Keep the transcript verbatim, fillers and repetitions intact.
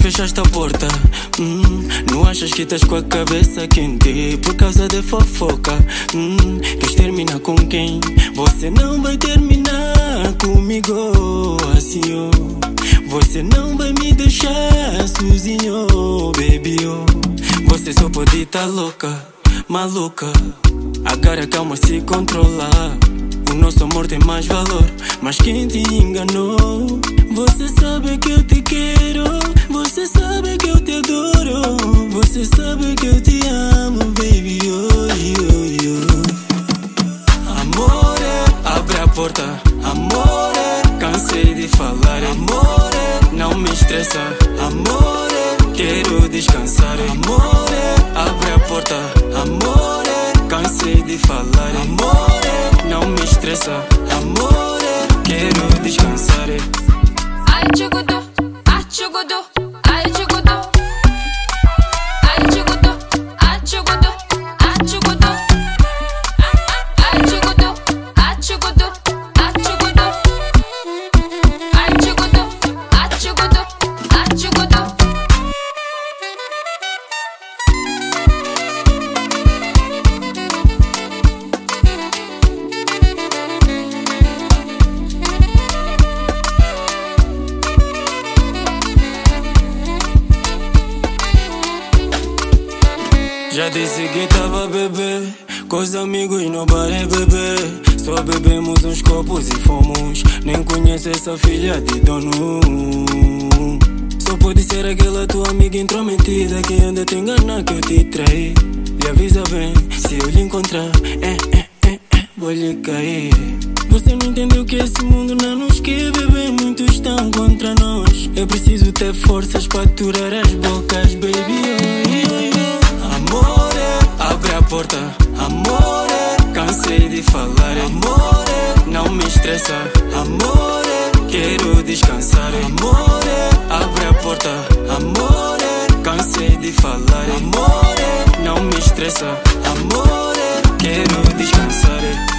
fechaste a porta? Hum, não achas que estás com a cabeça quente por causa de fofoca? Hum, queres terminar com quem? Você não vai terminar comigo assim, oh. Você não vai me deixar sozinho, baby, oh. Você só pode estar louca, maluca. Agora calma, se controlar. O nosso amor tem mais valor, mas quem te enganou? Você sabe que eu te quero, você sabe que eu te adoro, você sabe que eu te amo, baby, oh, oh, oh. Amore, abre a porta, amore, cansei de falar, amore, não me estressa, amore, quero descansar, amore, abre a porta, amore, cansei de falar, amore, não me estressa, amore, quero descansar. Ai, tchugudu, ai, tchugudu, ai, tchugudu. Ai, tchugudu, ai, tchugudu, ai, tchugudu. Ai, tchugudu, ai, tchugudu, ai, tchugudu. Ai, tchugudu, ai, tchugudu, ai, tchugudu. Já disse que tava a beber com os amigos no bar é beber. Só bebemos uns copos e fomos. Nem conheço essa filha de dono. Só pode ser aquela tua amiga intrometida que anda te enganar que eu te traí. Lhe avisa bem, se eu lhe encontrar, é, é, é, é, vou lhe cair. Você não entendeu que esse mundo não nos quer, bebê, muitos estão contra nós. Eu preciso ter forças para aturar as bocas, baby, oh, oh, oh. Amore, abre a porta, amore, cansei de falar, amore, não me estressa, amore, quero descansar, amore, abre a porta, amore, cansei de falar, amore, não me estressa, amore, quero descansar.